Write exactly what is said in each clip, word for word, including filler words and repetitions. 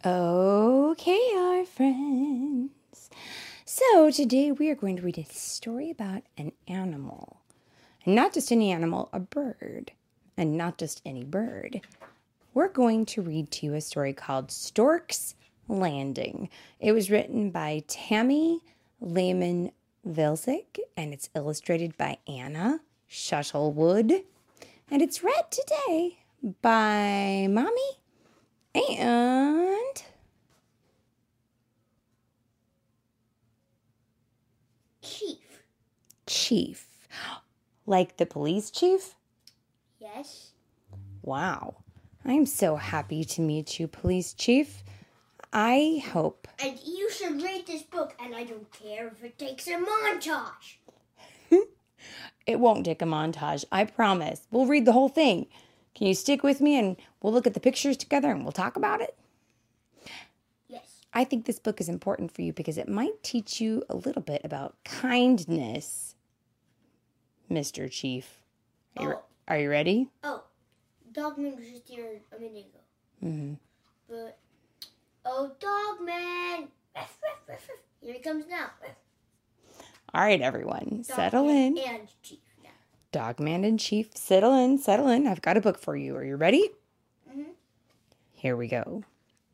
Okay, our friends. So today we are going to read a story about an animal. And not just any animal, a bird. And not just any bird. We're going to read to you a story called Stork's Landing. It was written by Tammy Lehman Vilcek, and it's illustrated by Anna Shuttlewood. And it's read today by Mommy and Chief. Chief. Like the police chief? Yes. Wow. I'm so happy to meet you, police chief. I hope. And you should read this book, and I don't care if it takes a montage. It won't take a montage, I promise. We'll read the whole thing. Can you stick with me and we'll look at the pictures together and we'll talk about it? Yes. I think this book is important for you because it might teach you a little bit about kindness, Mister Chief. Are you, Oh. are you ready? Oh, Dogman was just here a minute ago. Mm-hmm. But, oh, Dogman! Here he comes now. All right, everyone, settle in. Dogman and Chief now. Dogman and Chief, settle in, settle in. I've got a book for you. Are you ready? Mm-hmm. Here we go.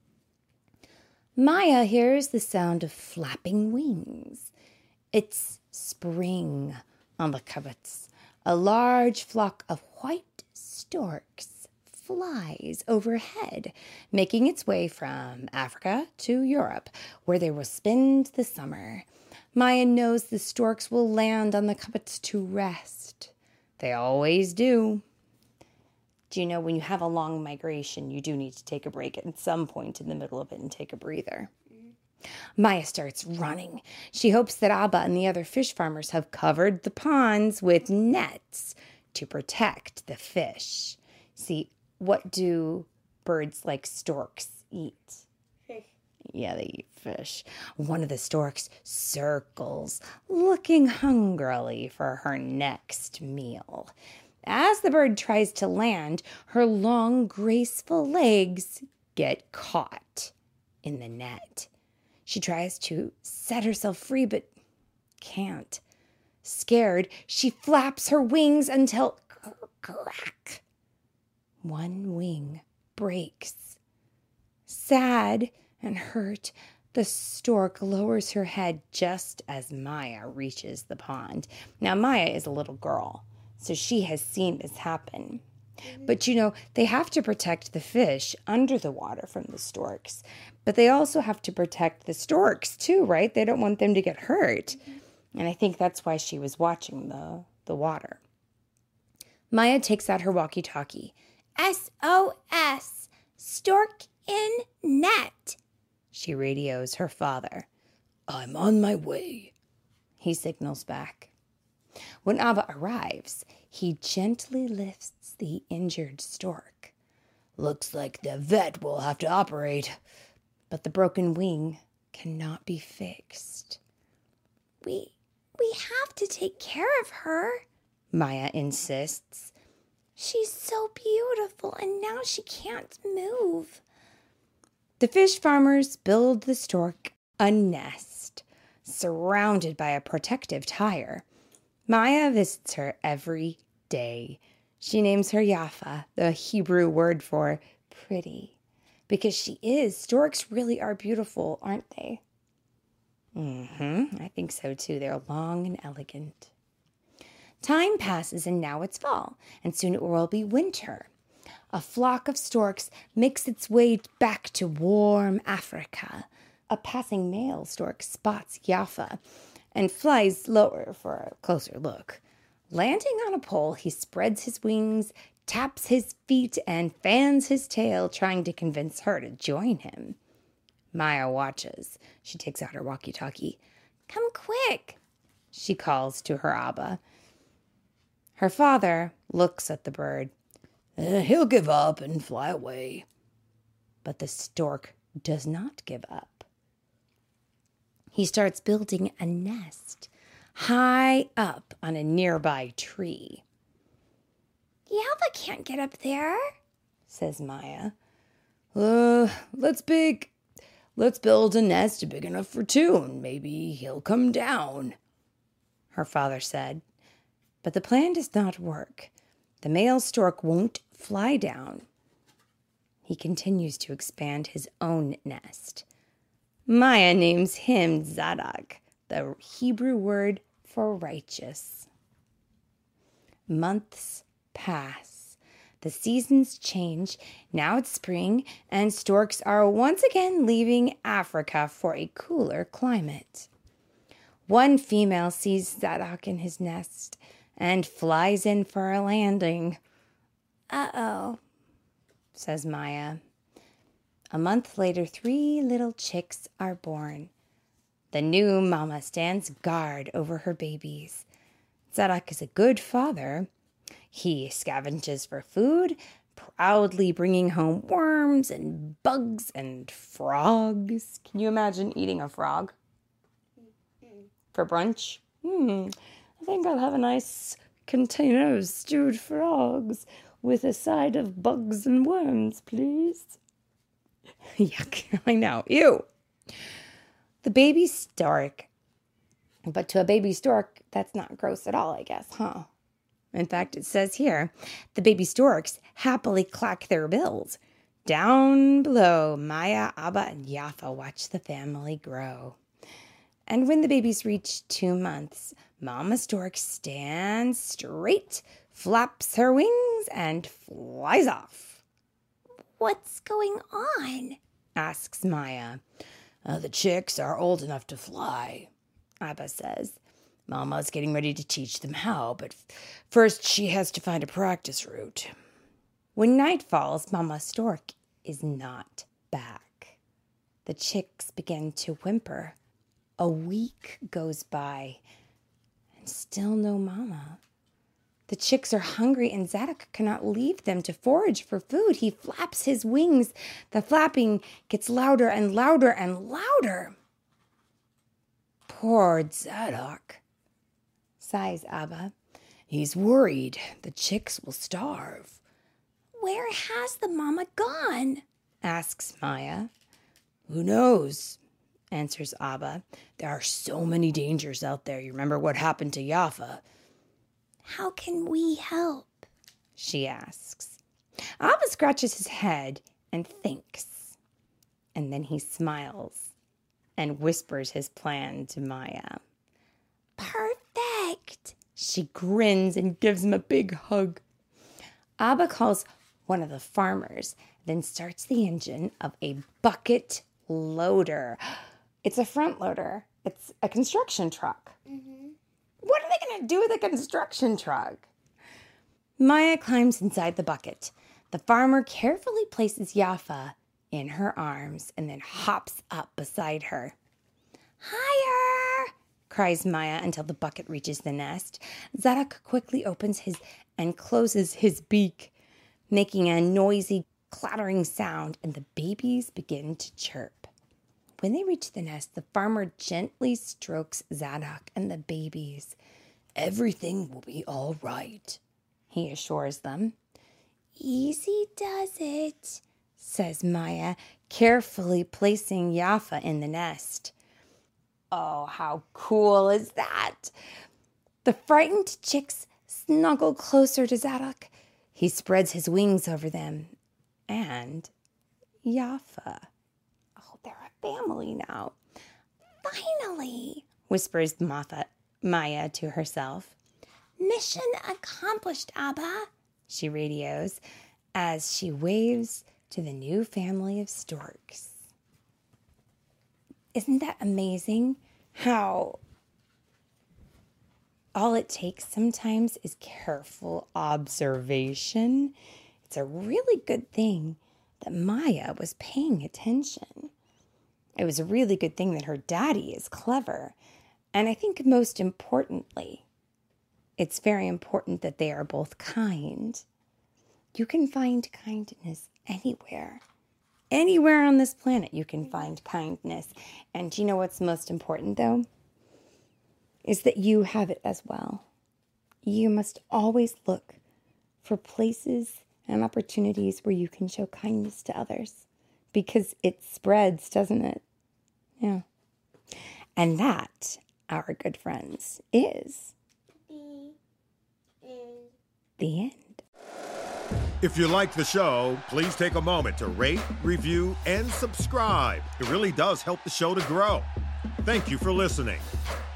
Maya hears the sound of flapping wings. It's spring on the kibbutz. A large flock of white storks flies overhead, making its way from Africa to Europe, where they will spend the summer. Maya knows the storks will land on the kibbutz to rest. They always do. Do you know when you have a long migration, you do need to take a break at some point in the middle of it and take a breather? Mm-hmm. Maya starts running. She hopes that Abba and the other fish farmers have covered the ponds with nets to protect the fish. See, what do birds like storks eat? Fish. Yeah, they eat fish. One of the storks circles, looking hungrily for her next meal. As the bird tries to land, her long, graceful legs get caught in the net. She tries to set herself free, but can't. Scared, she flaps her wings until crack. One wing breaks. Sad and hurt, the stork lowers her head just as Maya reaches the pond. Now, Maya is a little girl, so she has seen this happen. But, you know, they have to protect the fish under the water from the storks. But they also have to protect the storks, too, right? They don't want them to get hurt. And I think that's why she was watching the, the water. Maya takes out her walkie-talkie. S O S, stork in net. She radios her father. I'm on my way, he signals back. When Abba arrives, he gently lifts the injured stork. Looks like the vet will have to operate, but the broken wing cannot be fixed. We, we have to take care of her, Maya insists. She's so beautiful, and now she can't move. The fish farmers build the stork a nest, surrounded by a protective tire. Maya visits her every day. She names her Yafa, the Hebrew word for pretty, because she is. Storks really are beautiful, aren't they? Mm-hmm. I think so, too. They're long and elegant. Time passes, and now it's fall, and soon it will be winter. A flock of storks makes its way back to warm Africa. A passing male stork spots Yafa and flies lower for a closer look. Landing on a pole, he spreads his wings, taps his feet, and fans his tail, trying to convince her to join him. Maya watches. She takes out her walkie-talkie. Come quick, she calls to her Abba. Her father looks at the bird. Uh, he'll give up and fly away. But the stork does not give up. He starts building a nest high up on a nearby tree. Yalva can't get up there, says Maya. Uh, let's bake Let's build a nest big enough for two, and maybe he'll come down," her father said. But the plan does not work. The male stork won't fly down. He continues to expand his own nest. Maya names him Zadok, the Hebrew word for righteous. Months pass. The seasons change. Now it's spring, and storks are once again leaving Africa for a cooler climate. One female sees Zadok in his nest and flies in for a landing. Uh-oh, says Maya. A month later, three little chicks are born. The new mama stands guard over her babies. Zadok is a good father. He scavenges for food, proudly bringing home worms and bugs and frogs. Can you imagine eating a frog for brunch? Hmm, I think I'll have a nice container of stewed frogs with a side of bugs and worms, please. Yuck, I know. Ew. The baby stork. But to a baby stork, that's not gross at all, I guess, huh? In fact, it says here, the baby storks happily clack their bills. Down below, Maya, Abba, and Yafa watch the family grow. And when the babies reach two months, Mama Stork stands straight, flaps her wings, and flies off. What's going on? Asks Maya. Uh, the chicks are old enough to fly, Abba says. Mama's getting ready to teach them how, but first she has to find a practice route. When night falls, Mama Stork is not back. The chicks begin to whimper. A week goes by, and still no Mama. The chicks are hungry, and Zadok cannot leave them to forage for food. He flaps his wings. The flapping gets louder and louder and louder. Poor Zadok, sighs Abba. He's worried the chicks will starve. Where has the mama gone? Asks Maya. Who knows? Answers Abba. There are so many dangers out there. You remember what happened to Yafa? How can we help? She asks. Abba scratches his head and thinks. And then he smiles and whispers his plan to Maya. Perfect. She grins and gives him a big hug. Abba calls one of the farmers, then starts the engine of a bucket loader. It's a front loader. It's a construction truck. Mm-hmm. What are they going to do with a construction truck? Maya climbs inside the bucket. The farmer carefully places Yafa in her arms and then hops up beside her. Higher! Cries Maya until the bucket reaches the nest. Zadok quickly opens his and closes his beak, making a noisy clattering sound, and the babies begin to chirp. When they reach the nest, the farmer gently strokes Zadok and the babies. Everything will be all right, he assures them. Easy does it, says Maya, carefully placing Yafa in the nest. Oh, how cool is that? The frightened chicks snuggle closer to Zadok. He spreads his wings over them. And Yafa. Oh, they're a family now. Finally, whispers Martha, Maya to herself. Mission accomplished, Abba, she radios as she waves to the new family of storks. Isn't that amazing how all it takes sometimes is careful observation? It's a really good thing that Maya was paying attention. It was a really good thing that her daddy is clever. And I think most importantly, it's very important that they are both kind. You can find kindness anywhere. Anywhere on this planet you can find kindness. And do you know what's most important, though? Is that you have it as well. You must always look for places and opportunities where you can show kindness to others. Because it spreads, doesn't it? Yeah. And that, our good friends, is The end. the end. If you like the show, please take a moment to rate, review, and subscribe. It really does help the show to grow. Thank you for listening.